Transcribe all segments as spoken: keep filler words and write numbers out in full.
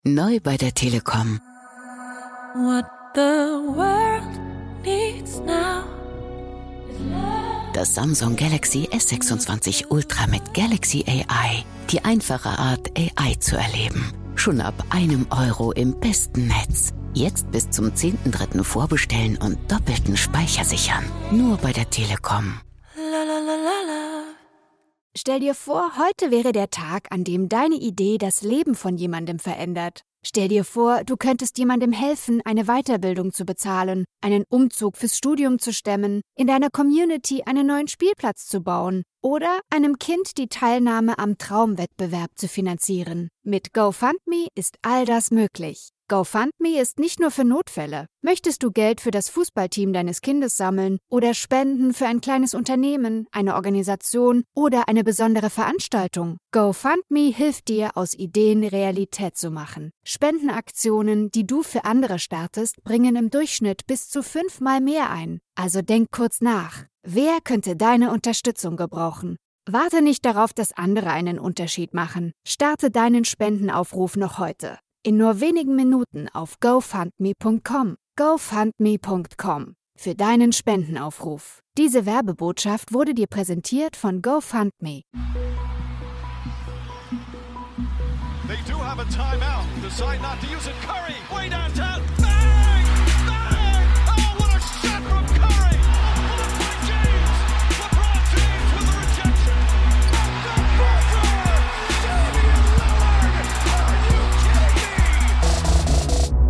Neu bei der Telekom. What the world needs now. Das Samsung Galaxy S sechsundzwanzig Ultra mit Galaxy A I. Die einfache Art, A I zu erleben. Schon ab einem Euro im besten Netz. Jetzt bis zum zehnten dritten vorbestellen und doppelten Speicher sichern. Nur bei der Telekom. La la la la la. Stell dir vor, heute wäre der Tag, an dem deine Idee das Leben von jemandem verändert. Stell dir vor, du könntest jemandem helfen, eine Weiterbildung zu bezahlen, einen Umzug fürs Studium zu stemmen, in deiner Community einen neuen Spielplatz zu bauen oder einem Kind die Teilnahme am Traumwettbewerb zu finanzieren. Mit GoFundMe ist all das möglich. GoFundMe ist nicht nur für Notfälle. Möchtest du Geld für das Fußballteam deines Kindes sammeln oder Spenden für ein kleines Unternehmen, eine Organisation oder eine besondere Veranstaltung? GoFundMe hilft dir, aus Ideen Realität zu machen. Spendenaktionen, die du für andere startest, bringen im Durchschnitt bis zu fünfmal mehr ein. Also denk kurz nach. Wer könnte deine Unterstützung gebrauchen? Warte nicht darauf, dass andere einen Unterschied machen. Starte deinen Spendenaufruf noch heute. In nur wenigen Minuten auf GoFundMe Punkt com. GoFundMe Punkt com für deinen Spendenaufruf. Diese Werbebotschaft wurde dir präsentiert von GoFundMe. They do have a timeout. Decide not to use it. Curry, way downtown. Bang! Bang! Oh, what a shot from Curry! Blocked by James. LeBron James with the rejection. Knocked up Booker! Damian Lillard! Are you kidding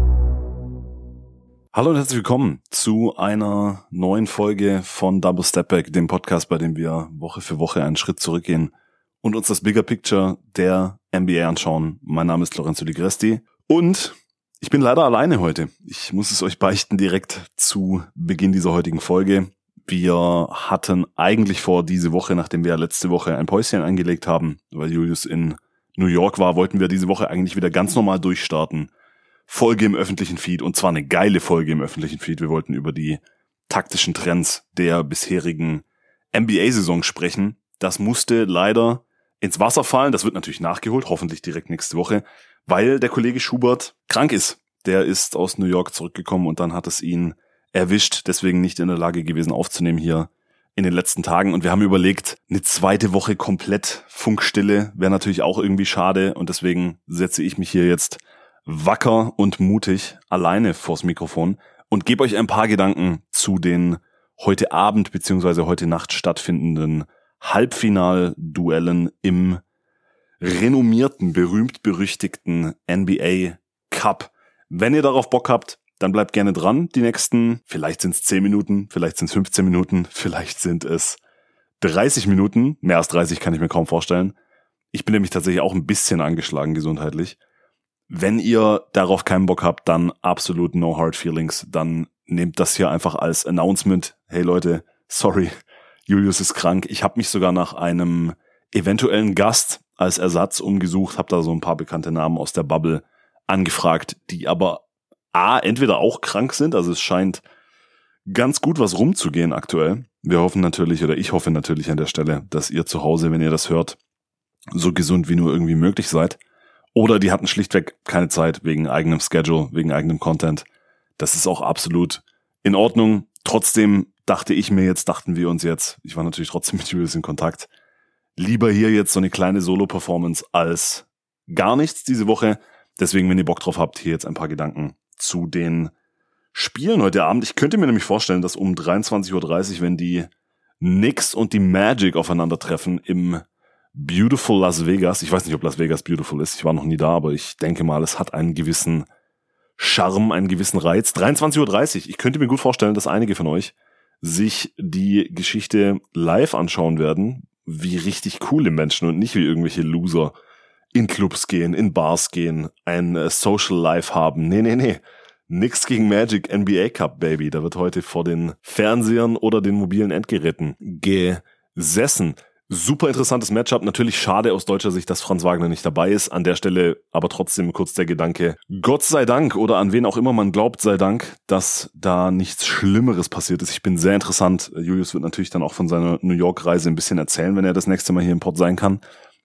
me? Hallo und herzlich willkommen zu einer neuen Folge von Double Step Back, dem Podcast, bei dem wir Woche für Woche einen Schritt zurückgehen und uns das Bigger Picture der N B A anschauen. Mein Name ist Lorenzo Di Gresti und ich bin leider alleine heute. Ich muss es euch beichten direkt zu Beginn dieser heutigen Folge. Wir hatten eigentlich vor, diese Woche, nachdem wir letzte Woche ein Päuschen eingelegt haben, weil Julius in New York war, wollten wir diese Woche eigentlich wieder ganz normal durchstarten. Folge im öffentlichen Feed, und zwar eine geile Folge im öffentlichen Feed. Wir wollten über die taktischen Trends der bisherigen N B A-Saison sprechen. Das musste leider ins Wasser fallen. Das wird natürlich nachgeholt, hoffentlich direkt nächste Woche, weil der Kollege Schubert krank ist. Der ist aus New York zurückgekommen und dann hat es ihn erwischt, deswegen nicht in der Lage gewesen aufzunehmen hier in den letzten Tagen. Und wir haben überlegt, eine zweite Woche komplett Funkstille wäre natürlich auch irgendwie schade, und deswegen setze ich mich hier jetzt wacker und mutig alleine vors Mikrofon und gebe euch ein paar Gedanken zu den heute Abend bzw. heute Nacht stattfindenden Halbfinalduellen im renommierten, berühmt-berüchtigten N B A Cup. Wenn ihr darauf Bock habt, dann bleibt gerne dran. Die nächsten, vielleicht sind es zehn Minuten, vielleicht sind es fünfzehn Minuten, vielleicht sind es dreißig Minuten. Mehr als dreißig kann ich mir kaum vorstellen. Ich bin nämlich tatsächlich auch ein bisschen angeschlagen gesundheitlich. Wenn ihr darauf keinen Bock habt, dann absolut no hard feelings. Dann nehmt das hier einfach als Announcement. Hey Leute, sorry, Julius ist krank. Ich habe mich sogar nach einem eventuellen Gast als Ersatz umgesucht, habe da so ein paar bekannte Namen aus der Bubble angefragt, die aber A, entweder auch krank sind, also es scheint ganz gut was rumzugehen aktuell. Wir hoffen natürlich, oder ich hoffe natürlich an der Stelle, dass ihr zu Hause, wenn ihr das hört, so gesund wie nur irgendwie möglich seid. Oder die hatten schlichtweg keine Zeit wegen eigenem Schedule, wegen eigenem Content. Das ist auch absolut in Ordnung. Trotzdem dachte ich mir jetzt, dachten wir uns jetzt, ich war natürlich trotzdem mit Julius in Kontakt, lieber hier jetzt so eine kleine Solo-Performance als gar nichts diese Woche. Deswegen, wenn ihr Bock drauf habt, hier jetzt ein paar Gedanken zu den Spielen heute Abend. Ich könnte mir nämlich vorstellen, dass um dreiundzwanzig Uhr dreißig, wenn die Knicks und die Magic aufeinandertreffen im Beautiful Las Vegas. Ich weiß nicht, ob Las Vegas beautiful ist. Ich war noch nie da, aber ich denke mal, es hat einen gewissen Charme, einen gewissen Reiz. dreiundzwanzig Uhr dreißig. Ich könnte mir gut vorstellen, dass einige von euch sich die Geschichte live anschauen werden, wie richtig coole Menschen und nicht wie irgendwelche Loser in Clubs gehen, in Bars gehen, ein Social Life haben. Nee, nee, nee. Nix gegen Magic, N B A Cup, Baby. Da wird heute vor den Fernsehern oder den mobilen Endgeräten gesessen. Super interessantes Matchup. Natürlich schade aus deutscher Sicht, dass Franz Wagner nicht dabei ist. An der Stelle aber trotzdem kurz der Gedanke, Gott sei Dank, oder an wen auch immer man glaubt, sei Dank, dass da nichts Schlimmeres passiert ist. Ich bin sehr interessant. Julius wird natürlich dann auch von seiner New York-Reise ein bisschen erzählen, wenn er das nächste Mal hier im Pod sein kann.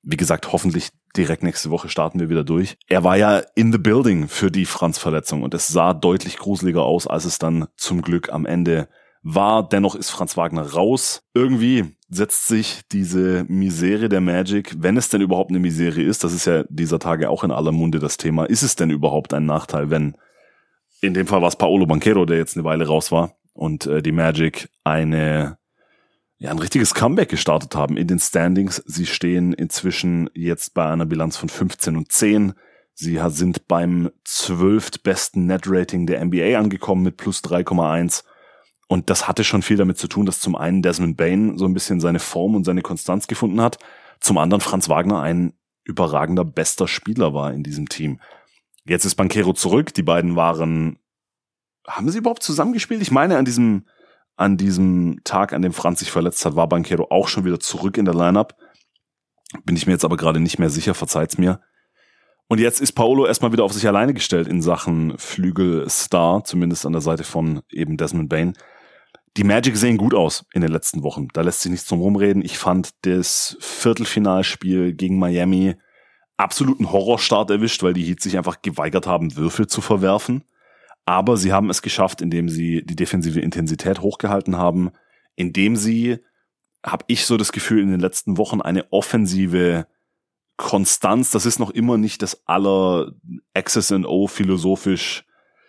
Wie gesagt, hoffentlich direkt nächste Woche starten wir wieder durch. Er war ja in the building für die Franz-Verletzung und es sah deutlich gruseliger aus, als es dann zum Glück am Ende war. Dennoch ist Franz Wagner raus. Irgendwie setzt sich diese Misere der Magic, wenn es denn überhaupt eine Misere ist, das ist ja dieser Tage auch in aller Munde das Thema, ist es denn überhaupt ein Nachteil, wenn, in dem Fall war es Paolo Banchero, der jetzt eine Weile raus war und äh, die Magic eine ja ein richtiges Comeback gestartet haben in den Standings. Sie stehen inzwischen jetzt bei einer Bilanz von fünfzehn und zehn. Sie sind beim zwölftbesten Net-Rating der N B A angekommen mit plus drei Komma eins. Und das hatte schon viel damit zu tun, dass zum einen Desmond Bane so ein bisschen seine Form und seine Konstanz gefunden hat, zum anderen Franz Wagner ein überragender bester Spieler war in diesem Team. Jetzt ist Banchero zurück. Die beiden waren, haben sie überhaupt zusammengespielt? Ich meine, an diesem An diesem Tag, an dem Franz sich verletzt hat, war Banchero auch schon wieder zurück in der Lineup. Bin ich mir jetzt aber gerade nicht mehr sicher, verzeiht's mir. Und jetzt ist Paolo erstmal wieder auf sich alleine gestellt in Sachen Flügelstar, zumindest an der Seite von eben Desmond Bane. Die Magic sehen gut aus in den letzten Wochen. Da lässt sich nichts drum rumreden. Ich fand das Viertelfinalspiel gegen Miami absoluten Horrorstart erwischt, weil die Heat sich einfach geweigert haben, Würfel zu verwerfen. Aber sie haben es geschafft, indem sie die defensive Intensität hochgehalten haben, indem sie, habe ich so das Gefühl, in den letzten Wochen eine offensive Konstanz, das ist noch immer nicht das aller X's and O philosophisch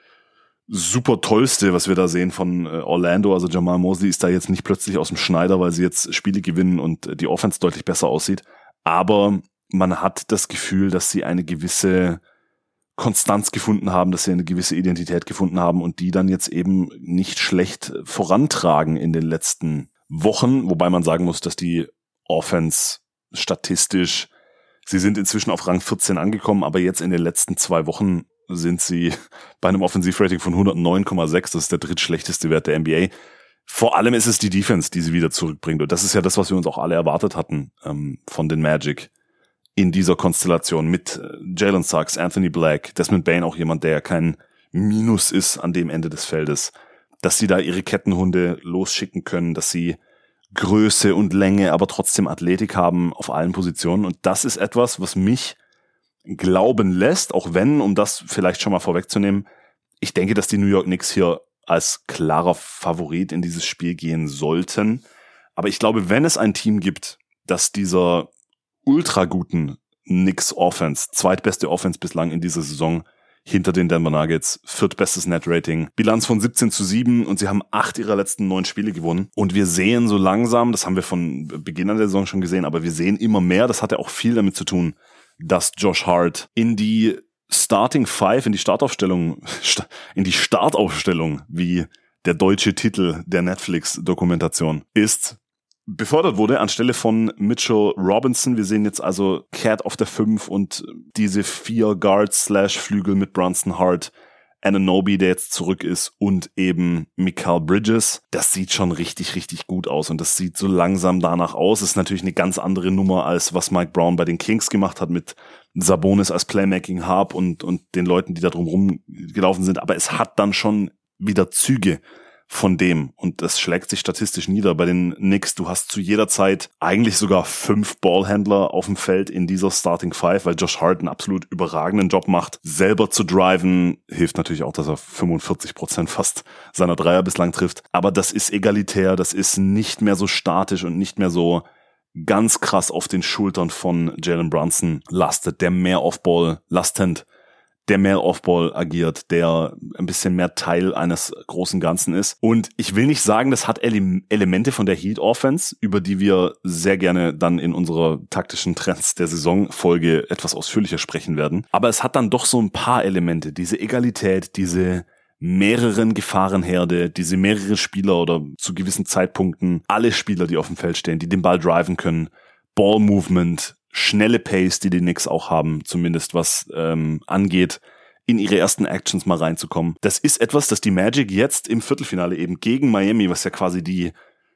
super tollste, was wir da sehen von Orlando. Also Jamal Mosley ist da jetzt nicht plötzlich aus dem Schneider, weil sie jetzt Spiele gewinnen und die Offense deutlich besser aussieht. Aber man hat das Gefühl, dass sie eine gewisse Konstanz gefunden haben, dass sie eine gewisse Identität gefunden haben und die dann jetzt eben nicht schlecht vorantragen in den letzten Wochen, wobei man sagen muss, dass die Offense statistisch, sie sind inzwischen auf Rang vierzehn angekommen, aber jetzt in den letzten zwei Wochen sind sie bei einem Offensivrating von hundertneun Komma sechs, das ist der drittschlechteste Wert der N B A. Vor allem ist es die Defense, die sie wieder zurückbringt und das ist ja das, was wir uns auch alle erwartet hatten ähm, von den Magic. In dieser Konstellation mit Jalen Suggs, Anthony Black, Desmond Bane, auch jemand, der ja kein Minus ist an dem Ende des Feldes, dass sie da ihre Kettenhunde losschicken können, dass sie Größe und Länge, aber trotzdem Athletik haben auf allen Positionen. Und das ist etwas, was mich glauben lässt, auch wenn, um das vielleicht schon mal vorwegzunehmen, ich denke, dass die New York Knicks hier als klarer Favorit in dieses Spiel gehen sollten. Aber ich glaube, wenn es ein Team gibt, das dieser ultra guten Knicks Offense, zweitbeste Offense bislang in dieser Saison, hinter den Denver Nuggets, viertbestes Net-Rating, Bilanz von siebzehn zu sieben und sie haben acht ihrer letzten neun Spiele gewonnen. Und wir sehen so langsam, das haben wir von Beginn an der Saison schon gesehen, aber wir sehen immer mehr, das hat ja auch viel damit zu tun, dass Josh Hart in die Starting Five, in die Startaufstellung, in die Startaufstellung, wie der deutsche Titel der Netflix-Dokumentation ist, befördert wurde anstelle von Mitchell Robinson. Wir sehen jetzt also Cat auf der fünf und diese vier Guards slash Flügel mit Brunson, Hart, Anunoby, der jetzt zurück ist und eben Mikal Bridges. Das sieht schon richtig, richtig gut aus und das sieht so langsam danach aus. Das ist natürlich eine ganz andere Nummer, als was Mike Brown bei den Kings gemacht hat mit Sabonis als Playmaking Hub und, und den Leuten, die da drumherum gelaufen sind. Aber es hat dann schon wieder Züge von dem und das schlägt sich statistisch nieder bei den Knicks. Du hast zu jeder Zeit eigentlich sogar fünf Ballhändler auf dem Feld in dieser Starting Five, weil Josh Hart einen absolut überragenden Job macht. Selber zu driven hilft natürlich auch, dass er fünfundvierzig Prozent fast seiner Dreier bislang trifft. Aber das ist egalitär, das ist nicht mehr so statisch und nicht mehr so ganz krass auf den Schultern von Jalen Brunson lastet, der mehr Off-Ball lastend der mehr Off-Ball agiert, der ein bisschen mehr Teil eines großen Ganzen ist. Und ich will nicht sagen, das hat Ele- Elemente von der Heat-Offense, über die wir sehr gerne dann in unserer taktischen Trends der Saisonfolge etwas ausführlicher sprechen werden. Aber es hat dann doch so ein paar Elemente, diese Egalität, diese mehreren Gefahrenherde, diese mehrere Spieler oder zu gewissen Zeitpunkten alle Spieler, die auf dem Feld stehen, die den Ball driven können, Ball-Movement, schnelle Pace, die die Knicks auch haben, zumindest was ähm, angeht, in ihre ersten Actions mal reinzukommen. Das ist etwas, das die Magic jetzt im Viertelfinale eben gegen Miami, was ja quasi die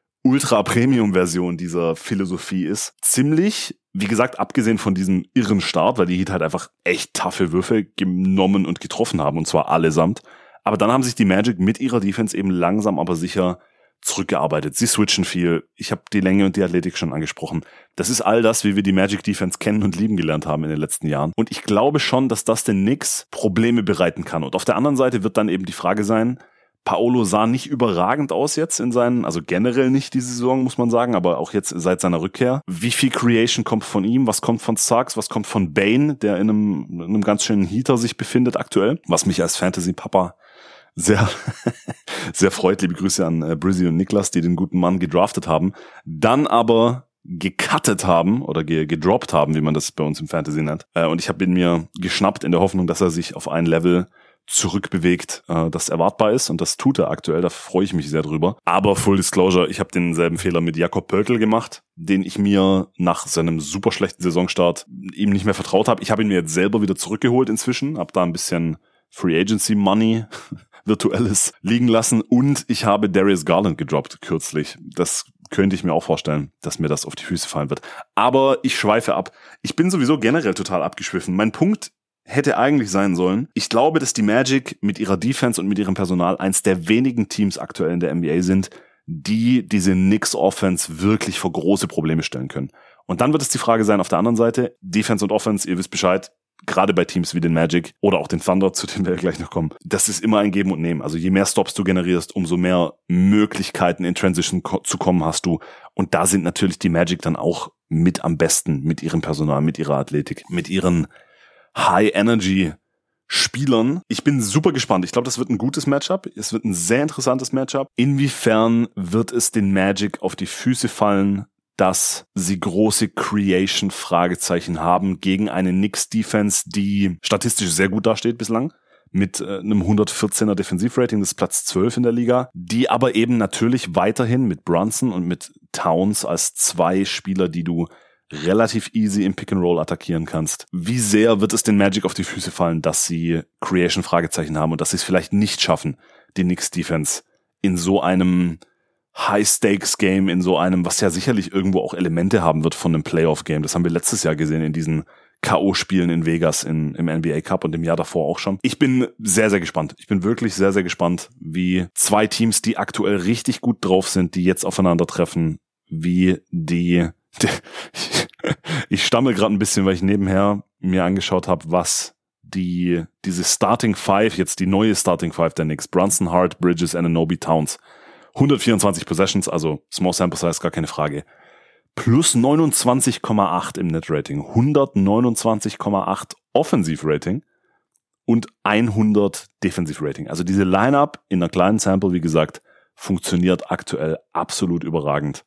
Ultra-Premium-Version dieser Philosophie ist, ziemlich, wie gesagt, abgesehen von diesem irren Start, weil die Heat halt einfach echt taffe Würfe genommen und getroffen haben, und zwar allesamt. Aber dann haben sich die Magic mit ihrer Defense eben langsam aber sicher zurückgearbeitet. Sie switchen viel. Ich habe die Länge und die Athletik schon angesprochen. Das ist all das, wie wir die Magic Defense kennen und lieben gelernt haben in den letzten Jahren. Und ich glaube schon, dass das den Knicks Probleme bereiten kann. Und auf der anderen Seite wird dann eben die Frage sein, Paolo sah nicht überragend aus jetzt in seinen, also generell nicht diese Saison, muss man sagen, aber auch jetzt seit seiner Rückkehr. Wie viel Creation kommt von ihm? Was kommt von Suggs? Was kommt von Bane, der in einem, in einem ganz schönen Heater sich befindet aktuell? Was mich als Fantasy-Papa sehr, sehr freut. Liebe Grüße an äh, Brizzy und Niklas, die den guten Mann gedraftet haben. Dann aber gecuttet haben oder ge- gedroppt haben, wie man das bei uns im Fantasy nennt. Äh, und ich habe ihn mir geschnappt in der Hoffnung, dass er sich auf ein Level zurückbewegt, äh, das erwartbar ist, und das tut er aktuell, da freue ich mich sehr drüber. Aber Full Disclosure, ich habe denselben Fehler mit Jakob Poeltl gemacht, den ich mir nach seinem super schlechten Saisonstart ihm nicht mehr vertraut habe. Ich habe ihn mir jetzt selber wieder zurückgeholt inzwischen, habe da ein bisschen Free Agency Money virtuelles liegen lassen, und ich habe Darius Garland gedroppt kürzlich. Das könnte ich mir auch vorstellen, dass mir das auf die Füße fallen wird. Aber ich schweife ab. Ich bin sowieso generell total abgeschwiffen. Mein Punkt hätte eigentlich sein sollen: Ich glaube, dass die Magic mit ihrer Defense und mit ihrem Personal eins der wenigen Teams aktuell in der N B A sind, die diese Knicks-Offense wirklich vor große Probleme stellen können. Und dann wird es die Frage sein, auf der anderen Seite, Defense und Offense, ihr wisst Bescheid, gerade bei Teams wie den Magic oder auch den Thunder, zu denen wir gleich noch kommen, das ist immer ein Geben und Nehmen. Also je mehr Stops du generierst, umso mehr Möglichkeiten in Transition ko- zu kommen hast du. Und da sind natürlich die Magic dann auch mit am besten, mit ihrem Personal, mit ihrer Athletik, mit ihren High-Energy-Spielern. Ich bin super gespannt. Ich glaube, das wird ein gutes Matchup. Es wird ein sehr interessantes Matchup. Inwiefern wird es den Magic auf die Füße fallen, dass sie große Creation-Fragezeichen haben gegen eine Knicks-Defense, die statistisch sehr gut dasteht bislang, mit äh, einem hundertvierzehner Defensivrating, das ist Platz zwölf in der Liga, die aber eben natürlich weiterhin mit Brunson und mit Towns als zwei Spieler, die du relativ easy im Pick-and-Roll attackieren kannst. Wie sehr wird es den Magic auf die Füße fallen, dass sie Creation-Fragezeichen haben und dass sie es vielleicht nicht schaffen, die Knicks-Defense in so einem High-Stakes-Game, in so einem, was ja sicherlich irgendwo auch Elemente haben wird von einem Playoff-Game. Das haben wir letztes Jahr gesehen in diesen K O-Spielen in Vegas in, im N B A Cup und im Jahr davor auch schon. Ich bin sehr, sehr gespannt. Ich bin wirklich sehr, sehr gespannt, wie zwei Teams, die aktuell richtig gut drauf sind, die jetzt aufeinandertreffen, wie die... die ich stammel gerade ein bisschen, weil ich nebenher mir angeschaut habe, was die diese Starting Five, jetzt die neue Starting Five der Knicks, Brunson, Hart, Bridges, Anunoby, Towns, hundertvierundzwanzig Possessions, also Small Sample Size, gar keine Frage. Plus neunundzwanzig Komma acht im Net-Rating, hundertneunundzwanzig Komma acht Offensiv-Rating und hundert Defensiv-Rating. Also diese Line-Up in einer kleinen Sample, wie gesagt, funktioniert aktuell absolut überragend.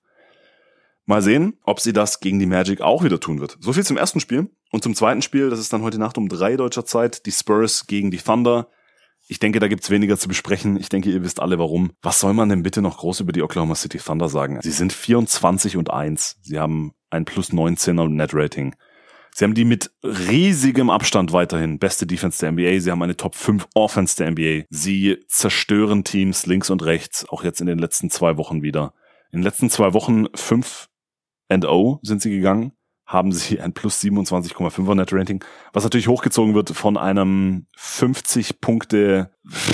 Mal sehen, ob sie das gegen die Magic auch wieder tun wird. So viel zum ersten Spiel. Und zum zweiten Spiel, das ist dann heute Nacht um drei deutscher Zeit, die Spurs gegen die Thunder. Ich denke, da gibt's weniger zu besprechen. Ich denke, ihr wisst alle warum. Was soll man denn bitte noch groß über die Oklahoma City Thunder sagen? Sie sind vierundzwanzig und eins. Sie haben ein plus neunzehner Net-Rating. Sie haben die mit riesigem Abstand weiterhin beste Defense der N B A. Sie haben eine Top fünf Offense der N B A. Sie zerstören Teams links und rechts, auch jetzt in den letzten zwei Wochen wieder. In den letzten zwei Wochen fünf and oh sind sie gegangen, haben sie ein plus siebenundzwanzig Komma fünfer Net-Rating, was natürlich hochgezogen wird von einem fünfzig Punkte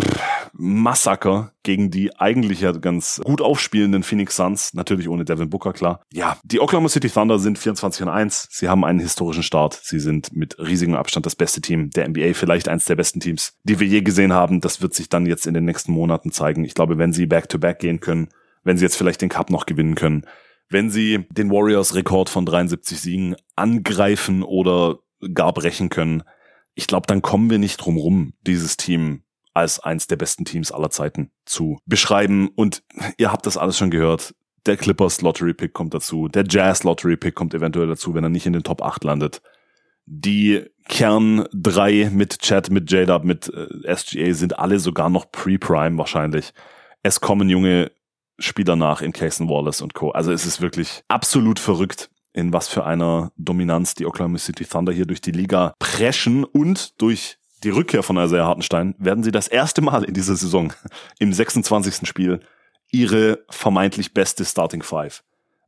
Massaker gegen die eigentlich ja ganz gut aufspielenden Phoenix Suns, natürlich ohne Devin Booker, klar. Ja, die Oklahoma City Thunder sind vierundzwanzig und eins, sie haben einen historischen Start, sie sind mit riesigem Abstand das beste Team der N B A, vielleicht eins der besten Teams, die wir je gesehen haben. Das wird sich dann jetzt in den nächsten Monaten zeigen. Ich glaube, wenn sie Back-to-Back gehen können, wenn sie jetzt vielleicht den Cup noch gewinnen können, wenn sie den Warriors-Rekord von dreiundsiebzig Siegen angreifen oder gar brechen können, ich glaube, dann kommen wir nicht drum rum, dieses Team als eins der besten Teams aller Zeiten zu beschreiben. Und ihr habt das alles schon gehört. Der Clippers Lottery-Pick kommt dazu. Der Jazz Lottery-Pick kommt eventuell dazu, wenn er nicht in den Top acht landet. Die Kern drei mit Chad, mit J-Dub, mit äh, S G A sind alle sogar noch Pre-Prime wahrscheinlich. Es kommen junge Spieler nach in Cason Wallace und Co. Also es ist wirklich absolut verrückt, in was für einer Dominanz die Oklahoma City Thunder hier durch die Liga preschen, und durch die Rückkehr von Isaiah Hartenstein werden sie das erste Mal in dieser Saison im sechsundzwanzigsten Spiel ihre vermeintlich beste Starting Five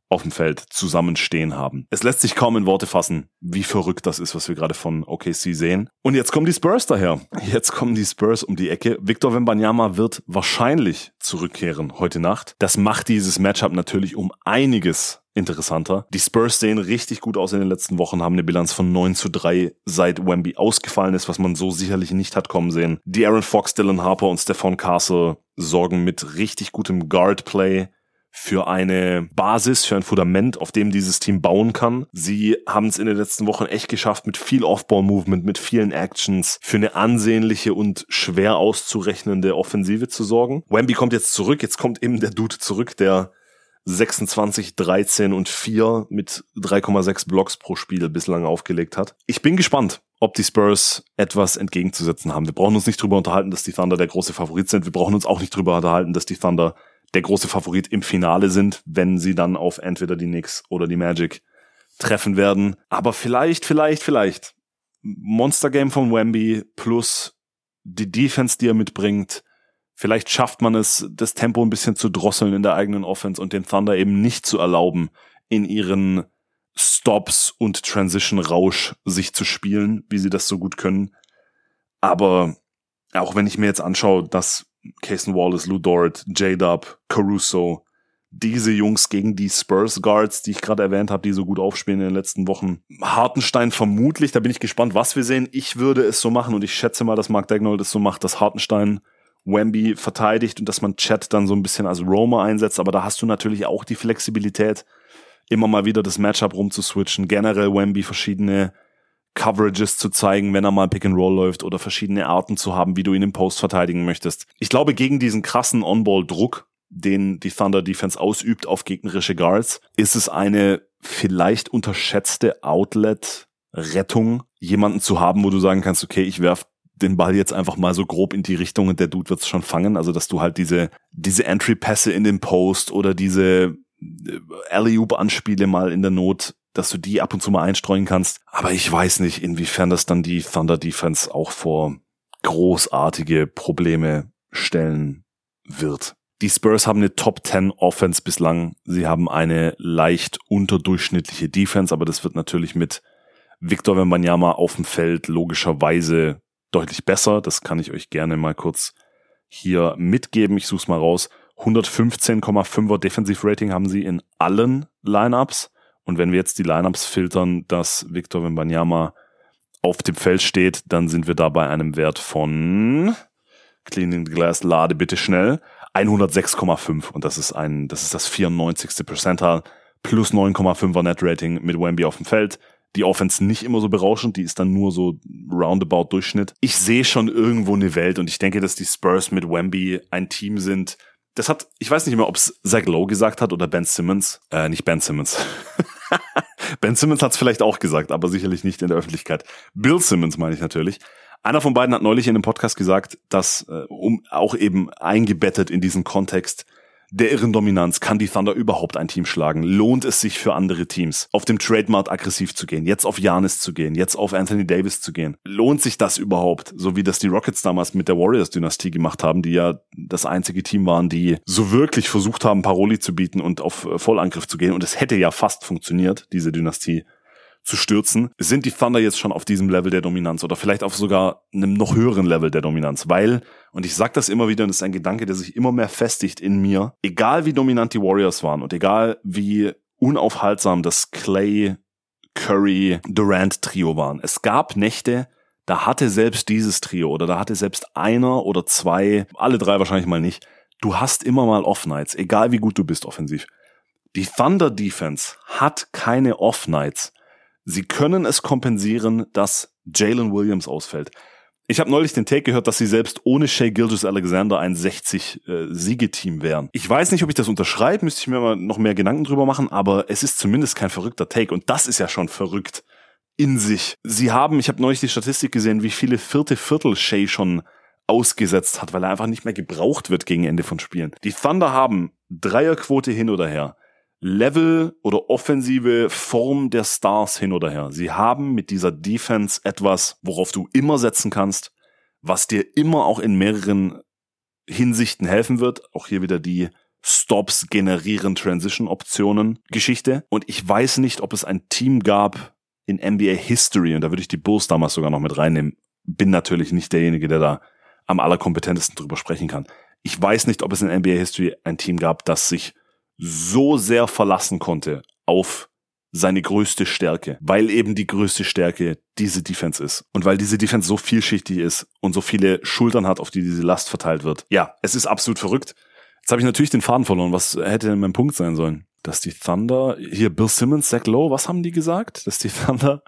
auf dem Feld zusammenstehen haben. Es lässt sich kaum in Worte fassen, wie verrückt das ist, was wir gerade von O K C sehen. Und jetzt kommen die Spurs daher. Jetzt kommen die Spurs um die Ecke. Victor Wembanyama wird wahrscheinlich zurückkehren heute Nacht. Das macht dieses Matchup natürlich um einiges interessanter. Die Spurs sehen richtig gut aus in den letzten Wochen, haben eine Bilanz von neun zu drei, seit Wemby ausgefallen ist, was man so sicherlich nicht hat kommen sehen. Die Aaron Fox, Dylan Harper und Stephon Castle sorgen mit richtig gutem Guard-Play für eine Basis, für ein Fundament, auf dem dieses Team bauen kann. Sie haben es in den letzten Wochen echt geschafft, mit viel Off-Ball-Movement, mit vielen Actions für eine ansehnliche und schwer auszurechnende Offensive zu sorgen. Wemby kommt jetzt zurück, jetzt kommt eben der Dude zurück, der sechsundzwanzig, dreizehn und vier mit drei Komma sechs Blocks pro Spiel bislang aufgelegt hat. Ich bin gespannt, ob die Spurs etwas entgegenzusetzen haben. Wir brauchen uns nicht drüber unterhalten, dass die Thunder der große Favorit sind. Wir brauchen uns auch nicht drüber unterhalten, dass die Thunder der große Favorit im Finale sind, wenn sie dann auf entweder die Knicks oder die Magic treffen werden. Aber vielleicht, vielleicht, vielleicht Monster Game von Wemby plus die Defense, die er mitbringt. Vielleicht schafft man es, das Tempo ein bisschen zu drosseln in der eigenen Offense und den Thunder eben nicht zu erlauben, in ihren Stops und Transition-Rausch sich zu spielen, wie sie das so gut können. Aber auch wenn ich mir jetzt anschaue, dass Cason Wallace, Lou Dort, J-Dub, Caruso, diese Jungs gegen die Spurs Guards, die ich gerade erwähnt habe, die so gut aufspielen in den letzten Wochen. Hartenstein vermutlich, da bin ich gespannt, was wir sehen. Ich würde es so machen und ich schätze mal, dass Mark Daigneault es so macht, dass Hartenstein Wemby verteidigt und dass man Chet dann so ein bisschen als Roamer einsetzt, aber da hast du natürlich auch die Flexibilität, immer mal wieder das Matchup rumzuswitchen, generell Wemby verschiedene Coverages zu zeigen, wenn er mal Pick and Roll läuft oder verschiedene Arten zu haben, wie du ihn im Post verteidigen möchtest. Ich glaube, gegen diesen krassen On-Ball-Druck, den die Thunder Defense ausübt auf gegnerische Guards, ist es eine vielleicht unterschätzte Outlet-Rettung, jemanden zu haben, wo du sagen kannst, okay, ich werf den Ball jetzt einfach mal so grob in die Richtung und der Dude wird's schon fangen. Also, dass du halt diese diese Entry-Pässe in den Post oder diese Alley-Oop-Anspiele mal in der Not, dass du die ab und zu mal einstreuen kannst. Aber ich weiß nicht, inwiefern das dann die Thunder-Defense auch vor großartige Probleme stellen wird. Die Spurs haben eine Top zehn Offense bislang. Sie haben eine leicht unterdurchschnittliche Defense, aber das wird natürlich mit Victor Wembanyama auf dem Feld logischerweise deutlich besser. Das kann ich euch gerne mal kurz hier mitgeben. Ich suche es mal raus. hundertfünfzehn Komma fünfer Defensive Rating haben sie in allen Lineups. Und wenn wir jetzt die Lineups filtern, dass Victor Wembanyama auf dem Feld steht, dann sind wir da bei einem Wert von Cleaning the Glass, lade bitte schnell, hundertsechs Komma fünf. Und das ist ein, das ist das vierundneunzigste Percentile plus neun Komma fünfer Net Rating mit Wemby auf dem Feld. Die Offense nicht immer so berauschend, die ist dann nur so roundabout Durchschnitt. Ich sehe schon irgendwo eine Welt und ich denke, dass die Spurs mit Wemby ein Team sind. Das hat, ich weiß nicht mehr, ob es Zach Lowe gesagt hat oder Ben Simmons. Äh, nicht Ben Simmons. Ben Simmons hat es vielleicht auch gesagt, aber sicherlich nicht in der Öffentlichkeit. Bill Simmons meine ich natürlich. Einer von beiden hat neulich in einem Podcast gesagt, dass, äh, um auch eben eingebettet in diesen Kontext der irren Dominanz, kann die Thunder überhaupt ein Team schlagen? Lohnt es sich für andere Teams, auf dem Trademark aggressiv zu gehen, jetzt auf Giannis zu gehen, jetzt auf Anthony Davis zu gehen? Lohnt sich das überhaupt? So wie das die Rockets damals mit der Warriors-Dynastie gemacht haben, die ja das einzige Team waren, die so wirklich versucht haben, Paroli zu bieten und auf Vollangriff zu gehen. Und es hätte ja fast funktioniert, diese Dynastie zu stürzen. Sind die Thunder jetzt schon auf diesem Level der Dominanz oder vielleicht auf sogar einem noch höheren Level der Dominanz? Weil, und ich sag das immer wieder, und das ist ein Gedanke, der sich immer mehr festigt in mir, egal wie dominant die Warriors waren und egal wie unaufhaltsam das Clay, Curry, Durant-Trio waren, es gab Nächte, da hatte selbst dieses Trio oder da hatte selbst einer oder zwei, alle drei wahrscheinlich mal nicht, du hast immer mal Off-Nights, egal wie gut du bist offensiv. Die Thunder-Defense hat keine Off-Nights. Sie können es kompensieren, dass Jalen Williams ausfällt. Ich habe neulich den Take gehört, dass sie selbst ohne Shai Gilgeous-Alexander ein sechzig-Siegeteam wären. Ich weiß nicht, ob ich das unterschreibe, müsste ich mir mal noch mehr Gedanken drüber machen, aber es ist zumindest kein verrückter Take und das ist ja schon verrückt in sich. Sie haben, ich habe neulich die Statistik gesehen, wie viele vierte Viertel Shai schon ausgesetzt hat, weil er einfach nicht mehr gebraucht wird gegen Ende von Spielen. Die Thunder haben Dreierquote hin oder her. Level oder offensive Form der Stars hin oder her. Sie haben mit dieser Defense etwas, worauf du immer setzen kannst, was dir immer auch in mehreren Hinsichten helfen wird. Auch hier wieder die Stops generieren Transition-Optionen Geschichte. Und ich weiß nicht, ob es ein Team gab in N B A History, und da würde ich die Bulls damals sogar noch mit reinnehmen. Bin natürlich nicht derjenige, der da am allerkompetentesten drüber sprechen kann. Ich weiß nicht, ob es in N B A History ein Team gab, das sich so sehr verlassen konnte auf seine größte Stärke, weil eben die größte Stärke diese Defense ist und weil diese Defense so vielschichtig ist und so viele Schultern hat, auf die diese Last verteilt wird. Ja, es ist absolut verrückt. Jetzt habe ich natürlich den Faden verloren. Was hätte denn mein Punkt sein sollen? Dass die Thunder, hier Bill Simmons, Zach Lowe, was haben die gesagt? Dass die Thunder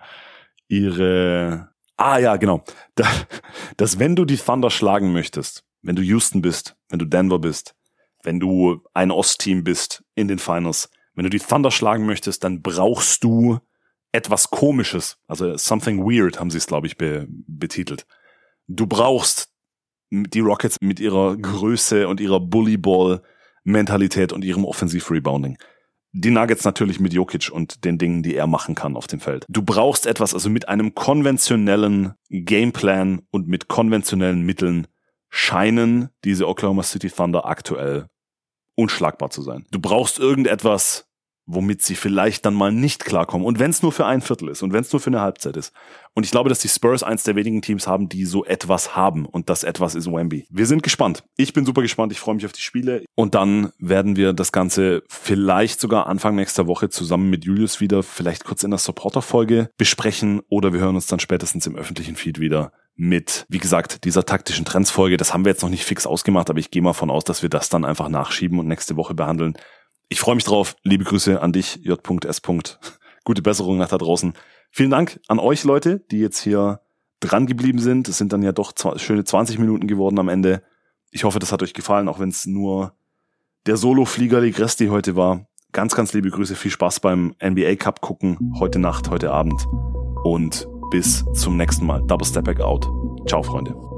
ihre... Ah ja, genau. Dass wenn du die Thunder schlagen möchtest, wenn du Houston bist, wenn du Denver bist, wenn du ein Ostteam bist in den Finals, wenn du die Thunder schlagen möchtest, dann brauchst du etwas Komisches. Also something weird haben sie es, glaube ich, be- betitelt. Du brauchst die Rockets mit ihrer Größe und ihrer Bullyball-Mentalität und ihrem Offensiv-Rebounding. Die Nuggets natürlich mit Jokic und den Dingen, die er machen kann auf dem Feld. Du brauchst etwas, also mit einem konventionellen Gameplan und mit konventionellen Mitteln scheinen diese Oklahoma City Thunder aktuell unschlagbar zu sein. Du brauchst irgendetwas, womit sie vielleicht dann mal nicht klarkommen. Und wenn es nur für ein Viertel ist und wenn es nur für eine Halbzeit ist. Und ich glaube, dass die Spurs eins der wenigen Teams haben, die so etwas haben. Und das etwas ist Wemby. Wir sind gespannt. Ich bin super gespannt. Ich freue mich auf die Spiele. Und dann werden wir das Ganze vielleicht sogar Anfang nächster Woche zusammen mit Julius wieder vielleicht kurz in der Supporter-Folge besprechen. Oder wir hören uns dann spätestens im öffentlichen Feed wieder mit, wie gesagt, dieser taktischen Trends-Folge. Das haben wir jetzt noch nicht fix ausgemacht, aber ich gehe mal von aus, dass wir das dann einfach nachschieben und nächste Woche behandeln. Ich freue mich drauf. Liebe Grüße an dich, J S. Gute Besserung nach da draußen. Vielen Dank an euch, Leute, die jetzt hier dran geblieben sind. Es sind dann ja doch schöne zwanzig Minuten geworden am Ende. Ich hoffe, das hat euch gefallen, auch wenn es nur der Solo-Flieger Legresti heute war. Ganz, ganz liebe Grüße. Viel Spaß beim N B A Cup gucken. Heute Nacht, heute Abend. Und bis zum nächsten Mal. Double Step Back out. Ciao, Freunde.